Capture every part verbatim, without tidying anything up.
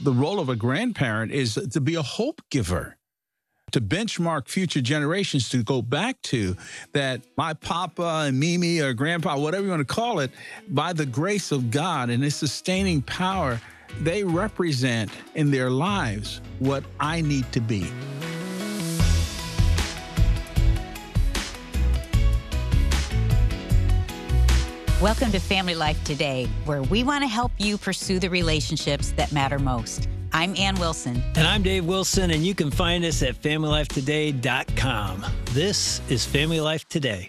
the role of a grandparent is to be a hope giver, to benchmark future generations, to go back to that my papa and Mimi or grandpa, whatever you want to call it, by the grace of God and his sustaining power, they represent in their lives what I need to be. Welcome to Family Life Today, where we want to help you pursue the relationships that matter most. I'm Ann Wilson. And I'm Dave Wilson, and you can find us at family life today dot com. This is Family Life Today.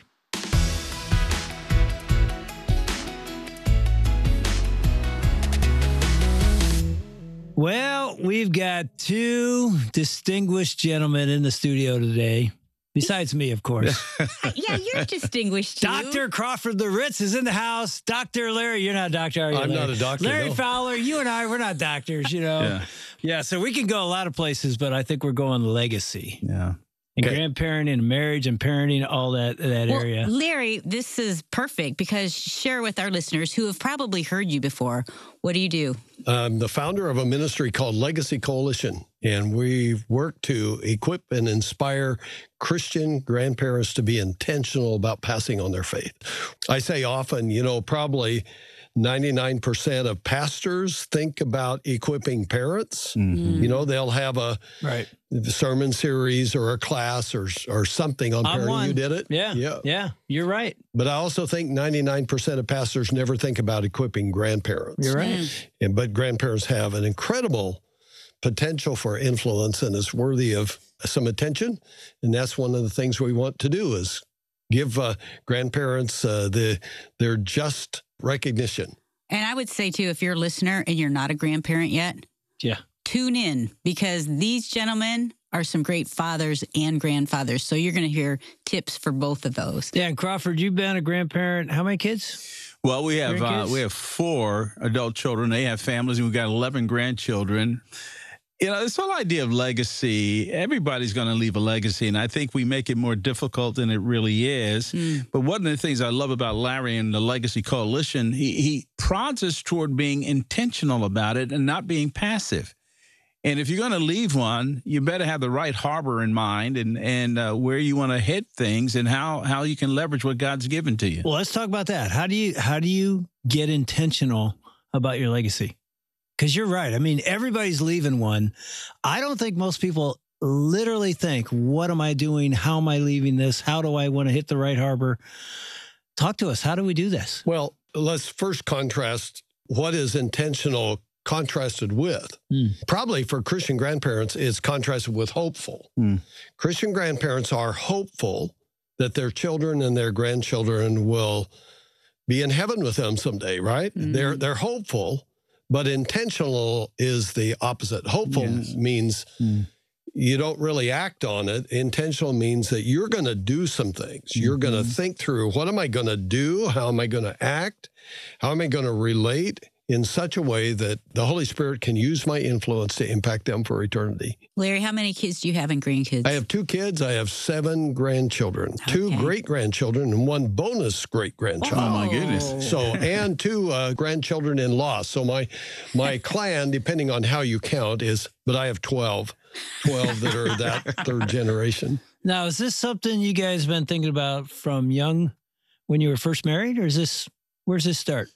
Well, we've got two distinguished gentlemen in the studio today. Besides me, of course. Yeah, you're distinguished, too. Doctor Crawford the Ritz is in the house. Doctor Larry, you're not a doctor, are you? I'm Larry? not a doctor, Larry no. Fowler, you and I, we're not doctors, you know. Yeah. Yeah, so we can go a lot of places, but I think we're going legacy. Yeah. And Okay. grandparenting, marriage and parenting, all that that Well, area. Larry, this is perfect because share with our listeners who have probably heard you before. What do you do? I'm the founder of a ministry called Legacy Coalition, and we work to equip and inspire Christian grandparents to be intentional about passing on their faith. I say often, you know, probably ninety-nine percent of pastors think about equipping parents. Mm-hmm. You know, they'll have a Right. sermon series or a class or or something on I'm parenting. one. You did it? Yeah. Yeah. Yeah. You're right. But I also think ninety-nine percent of pastors never think about equipping grandparents. You're right. Mm. And, but grandparents have an incredible potential for influence and is worthy of some attention. And that's one of the things we want to do is give uh, grandparents uh, the their just recognition. And I would say, too, if you're a listener and you're not a grandparent yet, Yeah. tune in because these gentlemen are some great fathers and grandfathers. So you're going to hear tips for both of those. Yeah. And Crawford, you've been a grandparent. How many kids? Well, we have uh, Grandkids? we have four adult children. They have families, and we've got eleven grandchildren. You know, this whole idea of legacy, everybody's going to leave a legacy, and I think we make it more difficult than it really is. Mm. But one of the things I love about Larry and the Legacy Coalition, he, he prods us toward being intentional about it and not being passive. And if you're going to leave one, you better have the right harbor in mind and, and uh, where you want to hit things and how, how you can leverage what God's given to you. Well, let's talk about that. How do you how do you get intentional about your legacy? Because you're right. I mean, everybody's leaving one. I don't think most people literally think, what am I doing? How am I leaving this? How do I want to hit the right harbor? Talk to us. How do we do this? Well, let's first contrast what is intentional contrasted with. Mm. Probably for Christian grandparents, it's contrasted with hopeful. Mm. Christian grandparents are hopeful that their children and their grandchildren will be in heaven with them someday, right? Mm. They're they're hopeful, but intentional is the opposite. Hopeful Yes. means Mm. you don't really act on it. Intentional means that you're going to do some things. You're going to think through, what am I going to do? How am I going to act? How am I going to relate in such a way that the Holy Spirit can use my influence to impact them for eternity? Larry, how many kids do you have and grandkids? I have two kids. I have seven grandchildren, two Okay. great-grandchildren, and one bonus great-grandchild. Oh, my goodness. So, and two uh, grandchildren-in-law. So my my clan, depending on how you count, is, but I have twelve, twelve that are that third generation. Now, is this something you guys been thinking about from young when you were first married? Or is this, where's this start?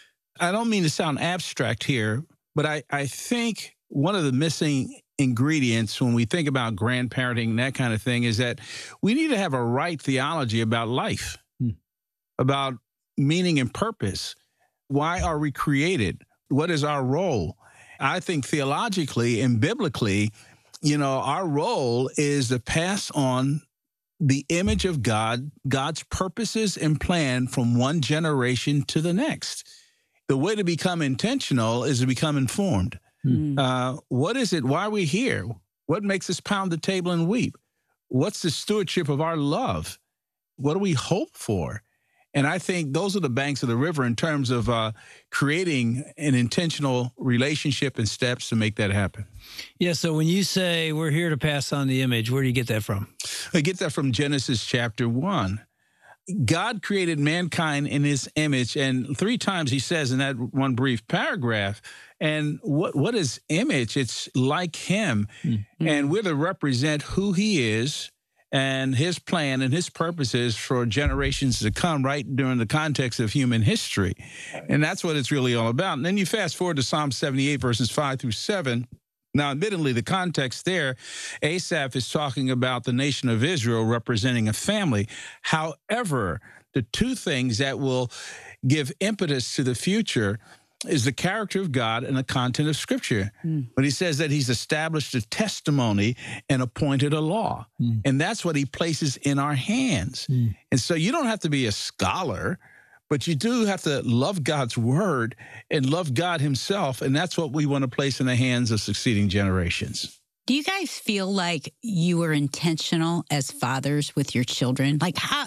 I don't mean to sound abstract here, but I, I think one of the missing ingredients when we think about grandparenting and that kind of thing is that we need to have a right theology about life, Hmm. about meaning and purpose. Why are we created? What is our role? I think theologically and biblically, you know, our role is to pass on the image of God, God's purposes and plan from one generation to the next. The way to become intentional is to become informed. Mm. Uh, what is it? Why are we here? What makes us pound the table and weep? What's the stewardship of our love? What do we hope for? And I think those are the banks of the river in terms of uh, creating an intentional relationship and steps to make that happen. Yeah, so when you say we're here to pass on the image, where do you get that from? I get that from Genesis chapter one. God created mankind in his image. And three times he says in that one brief paragraph, and what what is image? It's like him. Mm-hmm. And we're to represent who he is and his plan and his purposes for generations to come, right during the context of human history. And that's what it's really all about. And then you fast forward to Psalm seventy-eight, verses five through seven. Now, admittedly, the context there, Asaph is talking about the nation of Israel representing a family. However, the two things that will give impetus to the future is the character of God and the content of Scripture. Mm. But he says that he's established a testimony and appointed a law. Mm. And that's what he places in our hands. Mm. And so you don't have to be a scholar, but you do have to love God's word and love God himself. And that's what we want to place in the hands of succeeding generations. Do you guys feel like you were intentional as fathers with your children? Like how...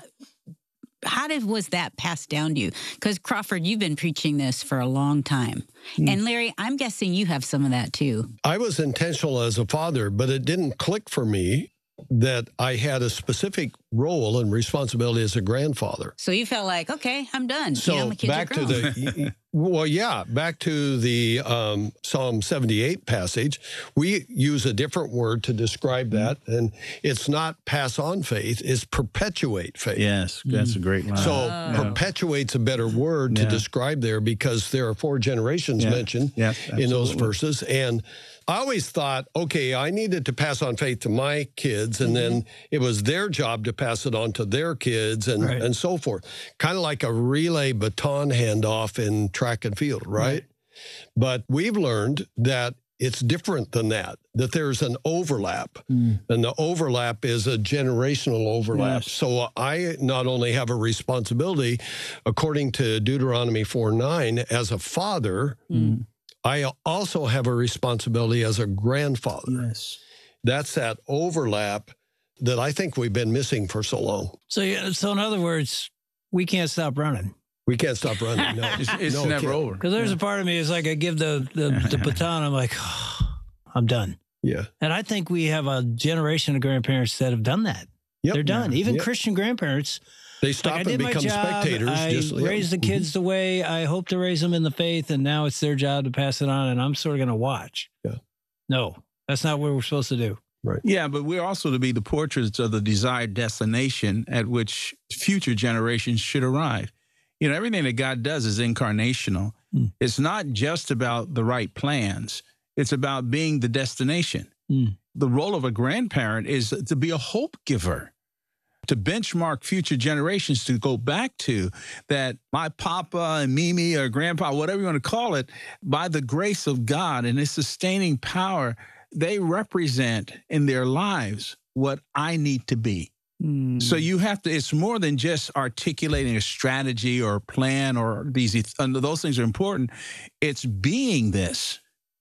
How did was that passed down to you? Because, Crawford, you've been preaching this for a long time. Mm. And, Larry, I'm guessing you have some of that, too. I was intentional as a father, but it didn't click for me that I had a specific role and responsibility as a grandfather. So you felt like, okay, I'm done. So you know, my kids back are to grown. the, well, yeah, back to the um, Psalm seventy-eight passage. We use a different word to describe that, and it's not pass on faith, it's perpetuate faith. Yes, that's mm. a great line. So oh. perpetuate's a better word to yeah. describe there because there are four generations yeah. mentioned yeah, in those verses. And I always thought, okay, I needed to pass on faith to my kids, and mm-hmm. then it was their job to pass it on to their kids and, right. and so forth. Kind of like a relay baton handoff in track and field, right? right? But we've learned that it's different than that, that there's an overlap, mm. and the overlap is a generational overlap. Yes. So I not only have a responsibility, according to Deuteronomy four nine, as a father, mm. I also have a responsibility as a grandfather. Yes. That's that overlap that I think we've been missing for so long. So, so in other words, we can't stop running. We can't stop running. No, it's, it's no, never it over. Because there's yeah. a part of me is like I give the the, the baton. I'm like, oh, I'm done. Yeah. And I think we have a generation of grandparents that have done that. Yep. They're done. Yeah. Even yep. Christian grandparents. They stop like, and become spectators. I just, raised yeah. the kids mm-hmm. the way I hope to raise them in the faith, and now it's their job to pass it on, and I'm sort of going to watch. Yeah. No, that's not what we're supposed to do. Right. Yeah, but we're also to be the portraits of the desired destination at which future generations should arrive. You know, everything that God does is incarnational. Mm. It's not just about the right plans. It's about being the destination. Mm. The role of a grandparent is to be a hope giver, to benchmark future generations, to go back to that my papa and Mimi or grandpa, whatever you want to call it, by the grace of God and his sustaining power, they represent in their lives what I need to be. Mm. So you have to, it's more than just articulating a strategy or a plan or these, those things are important. It's being this.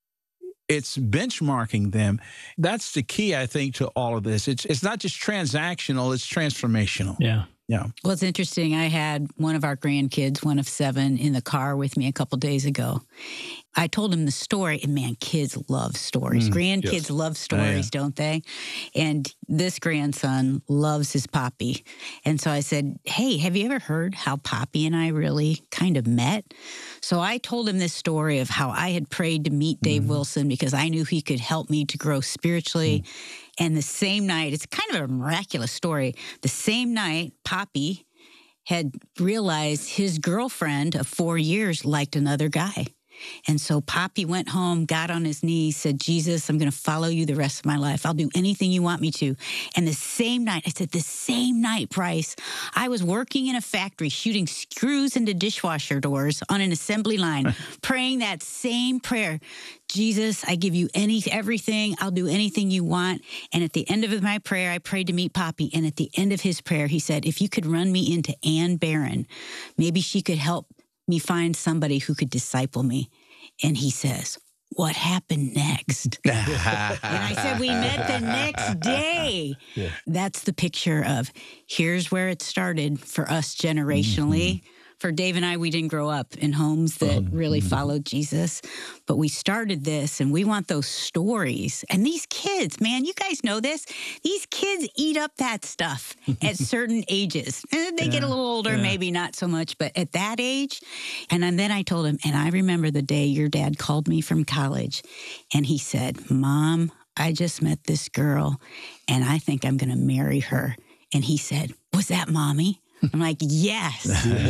It's benchmarking them. That's the key, I think, to all of this. It's it's not just transactional, it's transformational. Yeah. Yeah. Well, it's interesting. I had one of our grandkids, one of seven, in the car with me a couple days ago. I told him the story, and man, kids love stories. Mm, Grandkids yes. love stories, oh, yeah. don't they? And this grandson loves his Poppy. And so I said, hey, have you ever heard how Poppy and I really kind of met? So I told him this story of how I had prayed to meet Dave mm. Wilson because I knew he could help me to grow spiritually. Mm. And the same night, it's kind of a miraculous story. The same night, Poppy had realized his girlfriend of four years liked another guy. And so Poppy went home, got on his knees, said, Jesus, I'm going to follow you the rest of my life. I'll do anything you want me to. And the same night, I said, the same night, Bryce, I was working in a factory shooting screws into dishwasher doors on an assembly line, praying that same prayer. Jesus, I give you any everything. I'll do anything you want. And at the end of my prayer, I prayed to meet Poppy. And at the end of his prayer, he said, if you could run me into Ann Barron, maybe she could help me find somebody who could disciple me. And he says, what happened next? And I said, we met the next day. Yeah. That's the picture of here's where it started for us generationally. Mm-hmm. For Dave and I, we didn't grow up in homes that um, really mm-hmm. followed Jesus, but we started this and we want those stories. And these kids, man, you guys know this. These kids eat up that stuff at certain ages. And they yeah, get a little older, yeah. maybe not so much, but at that age. And then I told him, and I remember the day your dad called me from college and he said, Mom, I just met this girl and I think I'm going to marry her. And he said, was that Mommy? I'm like, yes,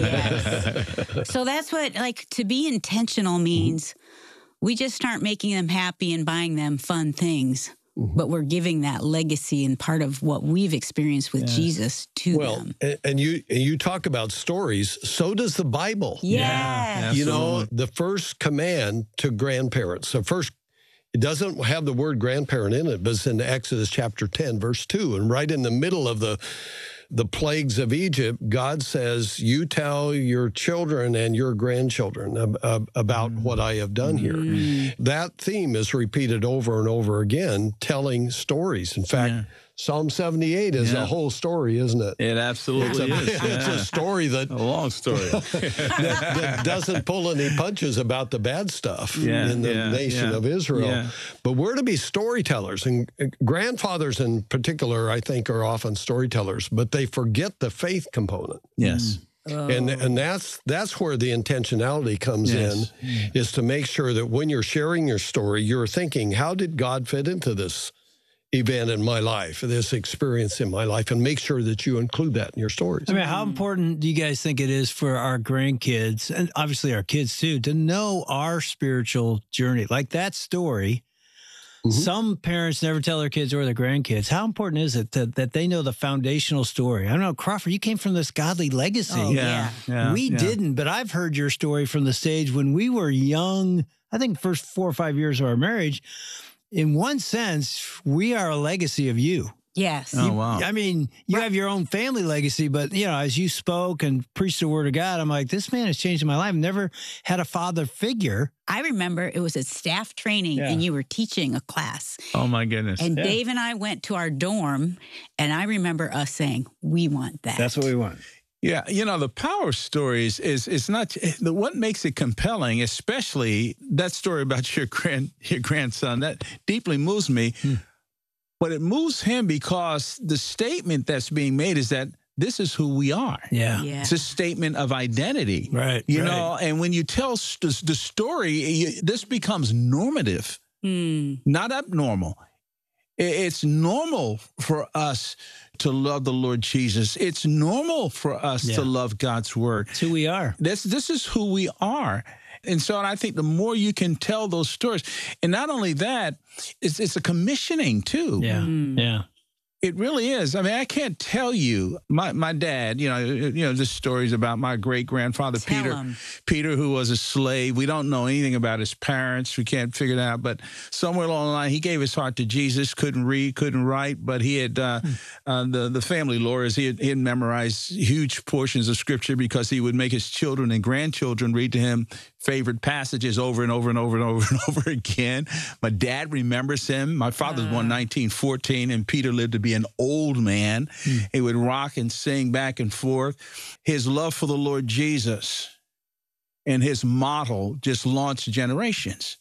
yes. So that's what, like, to be intentional means we just aren't making them happy and buying them fun things, mm-hmm. but we're giving that legacy and part of what we've experienced with yeah. Jesus to well, them. Well, and you and you talk about stories, so does the Bible. Yes. Yeah, you know, the first command to grandparents, the first it doesn't have the word grandparent in it, but it's in Exodus chapter ten, verse two. And right in the middle of the, the plagues of Egypt, God says, you tell your children and your grandchildren ab ab about mm. what I have done here. Mm. That theme is repeated over and over again, telling stories. In fact, yeah. Psalm seventy-eight is yeah. a whole story, isn't it? It absolutely it's a, is. It's yeah. a story that... A long story. that, that doesn't pull any punches about the bad stuff yeah, in the yeah, nation yeah, of Israel. yeah. But we're to be storytellers. And grandfathers in particular, I think, are often storytellers, but they forget the faith component. Yes. Oh. And and that's that's where the intentionality comes yes. in, is to make sure that when you're sharing your story, you're thinking, how did God fit into this event in my life, this experience in my life, and make sure that you include that in your stories. I mean, how important do you guys think it is for our grandkids, and obviously our kids too, to know our spiritual journey? Like that story, mm-hmm. some parents never tell their kids or their grandkids. How important is it to, that they know the foundational story? I don't know, Crawford, you came from this godly legacy. Oh, yeah. yeah. We yeah. didn't, but I've heard your story from the stage when we were young, I think first four or five years of our marriage. In one sense, we are a legacy of you. Yes. Oh, You- wow. I mean, you Right. have your own family legacy, but, you know, as you spoke and preached the word of God, I'm like, this man has changed my life. Never had a father figure. I remember it was at staff training Yeah. and you were teaching a class. Oh, my goodness. And Yeah. Dave and I went to our dorm, and I remember us saying, we want that. That's what we want. Yeah, you know, the power of stories is is not the what makes it compelling, especially that story about your grand your grandson. That deeply moves me. Hmm. But it moves him because the statement that's being made is that this is who we are. Yeah. Yeah. It's a statement of identity. Right. You right. know, and when you tell st the story, you, this becomes normative, Mm. not abnormal. It's normal for us to love the Lord Jesus. It's normal for us Yeah. to love God's word. It's who we are. This this is who we are. And so I think the more you can tell those stories, and not only that, it's, it's a commissioning too. Yeah. Mm. Yeah. It really is. I mean, I can't tell you. My my dad, you know, you know, just stories about my great grandfather Tell Peter, 'em. Peter, who was a slave. We don't know anything about his parents. We can't figure it out. But somewhere along the line, he gave his heart to Jesus. Couldn't read, couldn't write, but he had uh, hmm. uh, the the family lawyers. He had, he had memorized huge portions of Scripture because he would make his children and grandchildren read to him favorite passages over and over and over and over and over again. My dad remembers him. My father was born in nineteen fourteen, and Peter lived to be an old man. Mm. He would rock and sing back and forth. His love for the Lord Jesus and his model just launched generations.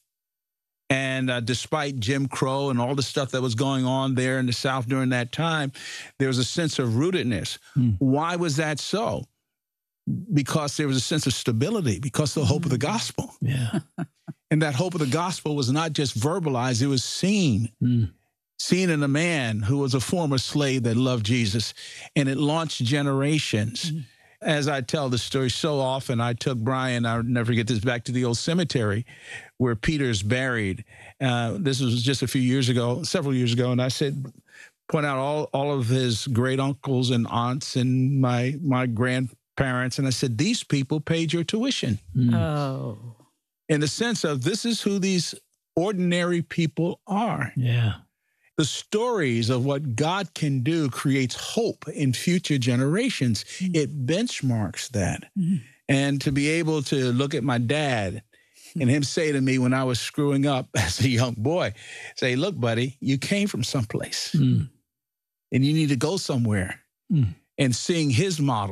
And uh, despite Jim Crow and all the stuff that was going on there in the South during that time, there was a sense of rootedness. Mm. Why was that so? Because there was a sense of stability, because of the hope of the gospel. Yeah. And that hope of the gospel was not just verbalized, it was seen. Mm. Seen in a man who was a former slave that loved Jesus. And it launched generations. Mm. As I tell the story so often, I took Brian, I'll never forget this, back to the old cemetery where Peter's buried. Uh, this was just a few years ago, several years ago. And I said, point out all, all of his great uncles and aunts and my, my grandparents. And I said, these people paid your tuition. Mm. Oh. In the sense of this is who these ordinary people are. Yeah. The stories of what God can do creates hope in future generations. Mm. It benchmarks that. Mm. And to be able to look at my dad and him say to me when I was screwing up as a young boy, say, look, buddy, you came from someplace mm. and you need to go somewhere. Mm. And seeing his model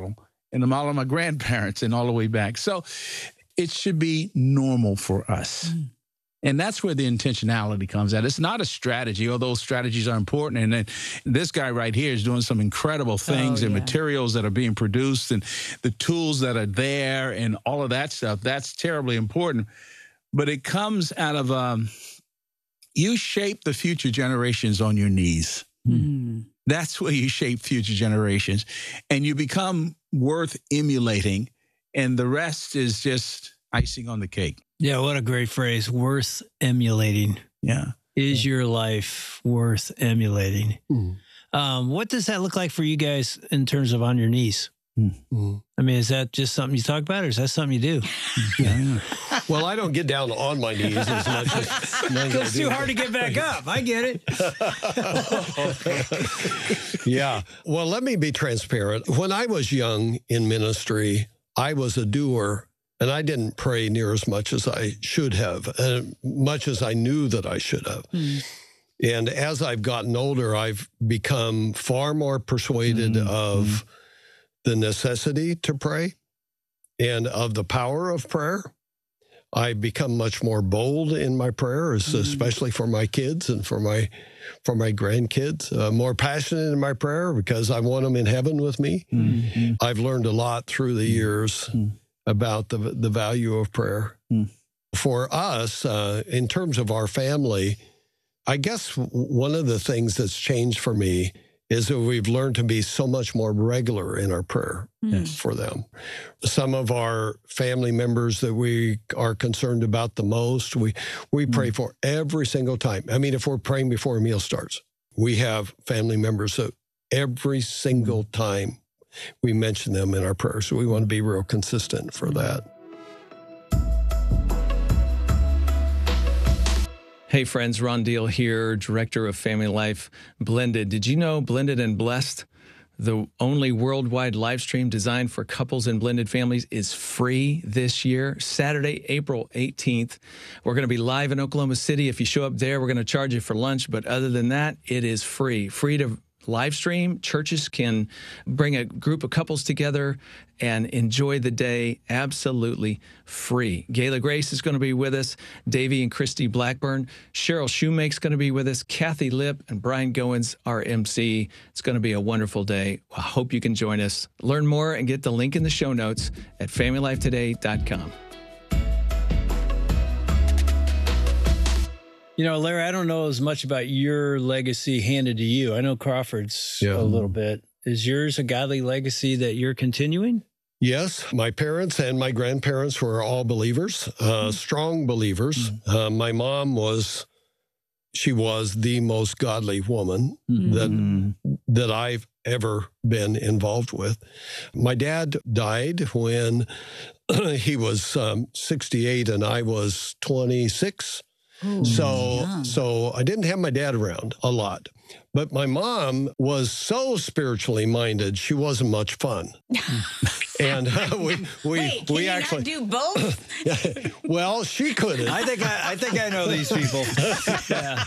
and all of my grandparents and all the way back. So it should be normal for us. Mm. And that's where the intentionality comes at. It's not a strategy, although strategies are important. And then this guy right here is doing some incredible things, oh, and yeah. materials that are being produced and the tools that are there and all of that stuff. That's terribly important. But it comes out of, um, you shape the future generations on your knees. Mm. That's where you shape future generations. And you become worth emulating. And the rest is just icing on the cake. Yeah, what a great phrase. Worth emulating. Yeah. Is yeah. your life worth emulating? Mm. Um, what does that look like for you guys in terms of on your knees? Mm. I mean, is that just something you talk about, or is that something you do? Yeah. Well, I don't get down on my knees as much as... It's too hard to get back up. I get it. Yeah. Well, let me be transparent. When I was young in ministry, I was a doer. And I didn't pray near as much as I should have, and much as I knew that I should have. Mm. And as I've gotten older, I've become far more persuaded mm. of mm. the necessity to pray and of the power of prayer. I've become much more bold in my prayers, mm. especially for my kids and for my for my grandkids. Uh, more passionate in my prayer because I want them in heaven with me. Mm. I've learned a lot through the years. Mm. about the the value of prayer. Mm. For us, uh, in terms of our family, I guess one of the things that's changed for me is that we've learned to be so much more regular in our prayer mm. for them. Some of our family members that we are concerned about the most, we, we mm. pray for every single time. I mean, if we're praying before a meal starts, we have family members that every single mm. time we mention them in our prayers. So we want to be real consistent for that. Hey friends, Ron Deal here, Director of Family Life Blended. Did you know Blended and Blessed, the only worldwide live stream designed for couples and blended families, is free this year? Saturday, April eighteenth. We're going to be live in Oklahoma City. If you show up there, we're going to charge you for lunch. But other than that, it is free. Free to live stream. Churches can bring a group of couples together and enjoy the day absolutely free. Gayla Grace is going to be with us. Davey and Christy Blackburn. Cheryl Shoemake's going to be with us. Kathy Lipp and Brian Goins, our M C. It's going to be a wonderful day. I hope you can join us. Learn more and get the link in the show notes at family life today dot com. You know, Larry, I don't know as much about your legacy handed to you. I know Crawford's yeah. a little bit. Is yours a godly legacy that you're continuing? Yes. My parents and my grandparents were all believers, uh, mm-hmm. strong believers. Mm-hmm. Uh, my mom was, she was the most godly woman mm-hmm. that, that I've ever been involved with. My dad died when he was um, sixty-eight and I was twenty-six. Ooh, so, yeah. so I didn't have my dad around a lot, but my mom was so spiritually minded. She wasn't much fun. And uh, we, we, Wait, can we you actually not do both. Well, she couldn't. I think I, I think I know these people. Yeah.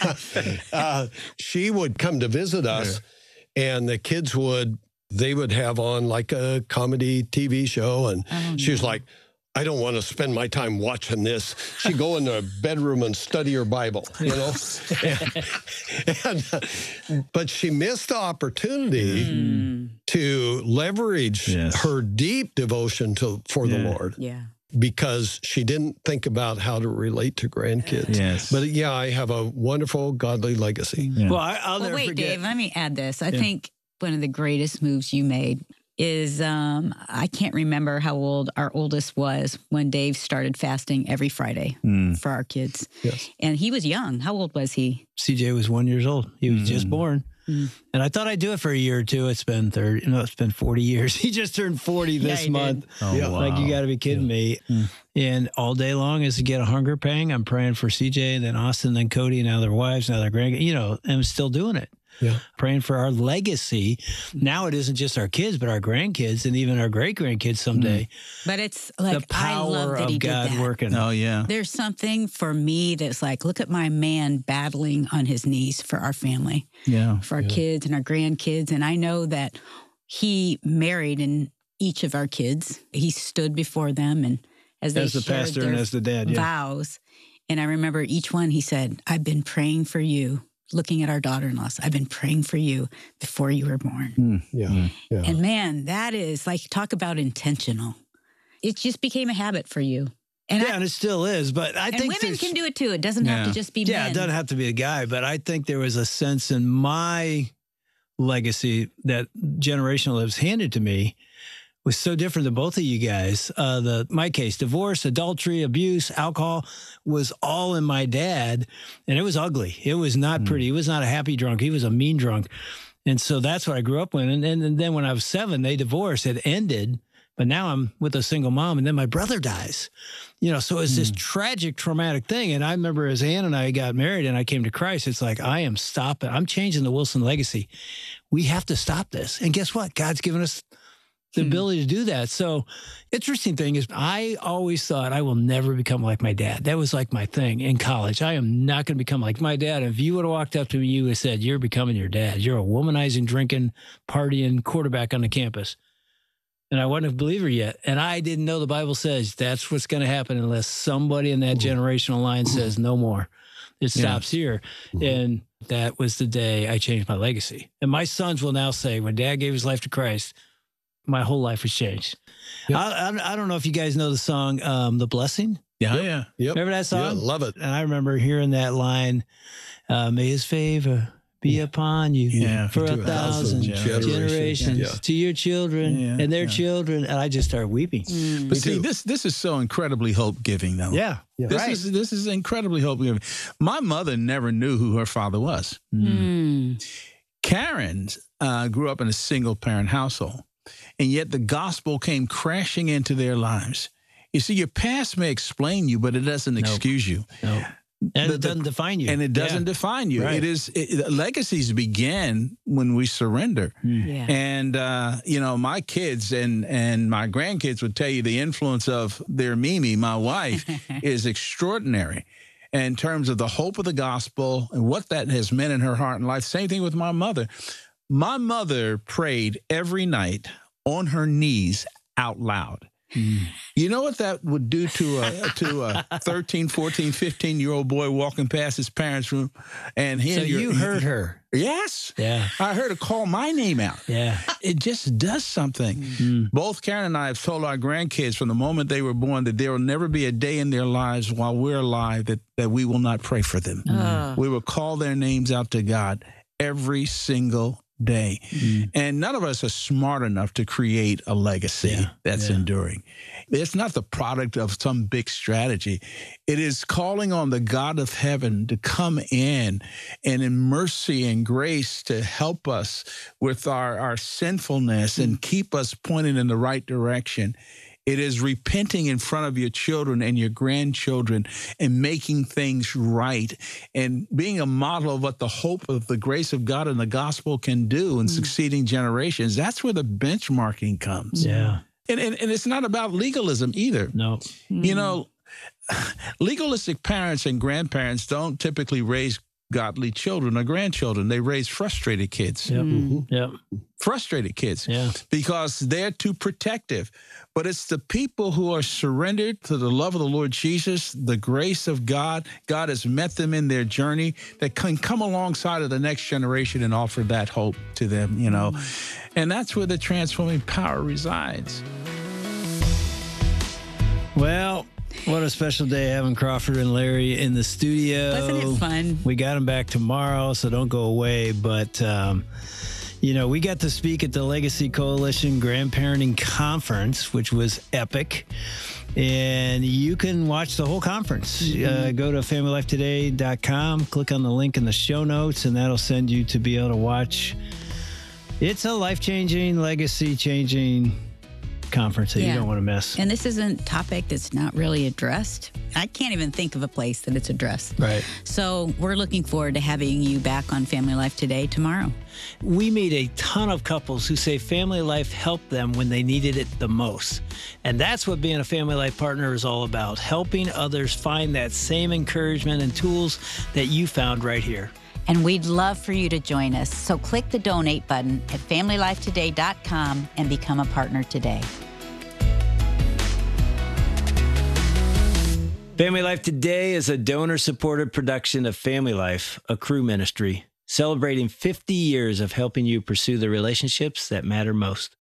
uh, she would come to visit us yeah. and the kids would, they would have on like a comedy T V show. And oh, she was no. like, I don't want to spend my time watching this. She'd go in the bedroom and study her Bible, you know? and, and, uh, but she missed the opportunity mm. to leverage yes. her deep devotion to for yeah. the Lord. Yeah. Because she didn't think about how to relate to grandkids. Yes. But yeah, I have a wonderful godly legacy. Yeah. Well, I, I'll well, never wait, forget. Dave, let me add this. I yeah. think one of the greatest moves you made is um, I can't remember how old our oldest was when Dave started fasting every Friday mm. for our kids. Yes. And he was young. How old was he? C J was one years old. He was mm. just born. Mm. And I thought I'd do it for a year or two. It's been thirty, you know, it's been forty years. He just turned forty this yeah, month. Oh, yeah. Wow. Like, you got to be kidding yeah. me. Mm. And all day long as I get a hunger pang, I'm praying for C J, and then Austin, then Cody, and now their wives, now their grandkids, you know, and I'm still doing it. Yeah. Praying for our legacy. Now it isn't just our kids, but our grandkids and even our great-grandkids someday. But it's like, the power I love that of he God did that. working. Oh, yeah. There's something for me that's like, look at my man battling on his knees for our family, yeah, for our yeah. kids and our grandkids. And I know that he married and each of our kids. He stood before them and as they as the shared pastor their and as the dad, yeah. vows. And I remember each one, he said, I've been praying for you, looking at our daughter-in-laws. I've been praying for you before you were born. Mm, yeah, mm. yeah. And man, that is like, talk about intentional. It just became a habit for you. And yeah, I, and it still is. But I and think women can do it too. It doesn't yeah. have to just be yeah, men. it doesn't have to be a guy. But I think there was a sense in my legacy that generational that was handed to me was so different than both of you guys. Uh, the my case, divorce, adultery, abuse, alcohol was all in my dad, and it was ugly. It was not mm. pretty. He was not a happy drunk. He was a mean drunk. And so that's what I grew up with. And, and, and then when I was seven, they divorced. It ended. But now I'm with a single mom, and then my brother dies. You know, so it's mm. this tragic, traumatic thing. And I remember as Ann and I got married and I came to Christ, it's like, I am stopping. I'm changing the Wilson legacy. We have to stop this. And guess what? God's given us the hmm. ability to do that. So interesting thing is I always thought I will never become like my dad. That was like my thing in college. I am not going to become like my dad. If you would have walked up to me, you would have said, you're becoming your dad. You're a womanizing, drinking, partying quarterback on the campus. And I wasn't a believer yet. And I didn't know the Bible says that's what's going to happen unless somebody in that generational line says no more. It stops yeah. here. And that was the day I changed my legacy. And my sons will now say, when Dad gave his life to Christ, my whole life has changed. Yep. I, I, I don't know if you guys know the song, um, The Blessing. Yeah, yep. yeah. Yep. Remember that song? Yeah, love it. And I remember hearing that line, uh, may his favor be upon you yeah, for a thousand generations, generations yeah. to your children yeah, and their yeah. children. And I just started weeping. Mm. But see, this this is so incredibly hope-giving, though. Yeah. yeah. This right. is this is incredibly hope-giving. My mother never knew who her father was. Mm. Karen uh, grew up in a single-parent household, and yet the gospel came crashing into their lives. You see, your past may explain you, but it doesn't nope. excuse you. Nope. And the, it doesn't define you. And it doesn't yeah. define you. Right. It is it, legacies begin when we surrender. Yeah. And, uh, you know, my kids and, and my grandkids would tell you the influence of their Mimi, my wife, is extraordinary in terms of the hope of the gospel and what that has meant in her heart and life. Same thing with my mother. My mother prayed every night on her knees out loud. Mm. You know what that would do to a to a thirteen, fourteen, fifteen-year-old boy walking past his parents' room? And he so you heard her. Yes. Yeah. I heard her call my name out. Yeah. It just does something. Mm. Both Karen and I have told our grandkids from the moment they were born that there will never be a day in their lives while we're alive that, that we will not pray for them. Mm. We will call their names out to God every single day. Mm. And none of us are smart enough to create a legacy yeah. that's yeah. enduring. It's not the product of some big strategy. It is calling on the God of heaven to come in and in mercy and grace to help us with our, our sinfulness mm. and keep us pointed in the right direction. It is repenting in front of your children and your grandchildren and making things right and being a model of what the hope of the grace of God and the gospel can do in mm. succeeding generations. That's where the benchmarking comes. Yeah. And, and, and it's not about legalism either. No. Mm. You know, legalistic parents and grandparents don't typically raise godly children or grandchildren. They raise frustrated kids. Yep. Mm-hmm. Yep. Frustrated kids. Yeah. Because they're too protective. But it's the people who are surrendered to the love of the Lord Jesus, the grace of God. God has met them in their journey that can come alongside of the next generation and offer that hope to them, you know. Mm. And that's where the transforming power resides. Well, what a special day having Crawford and Larry in the studio. Wasn't it fun? We got them back tomorrow, so don't go away. But, um, you know, we got to speak at the Legacy Coalition Grandparenting Conference, which was epic. And you can watch the whole conference. Mm-hmm. Uh, go to family life today dot com, click on the link in the show notes, and that'll send you to be able to watch. It's a life-changing, legacy-changing conference that yeah. you don't want to miss. And this isn't a topic that's not really addressed. I can't even think of a place that it's addressed. Right. So we're looking forward to having you back on Family Life Today tomorrow. We meet a ton of couples who say Family Life helped them when they needed it the most. And that's what being a Family Life partner is all about, helping others find that same encouragement and tools that you found right here. And we'd love for you to join us. So click the donate button at family life today dot com and become a partner today. Family Life Today is a donor-supported production of Family Life, a Cru ministry, celebrating fifty years of helping you pursue the relationships that matter most.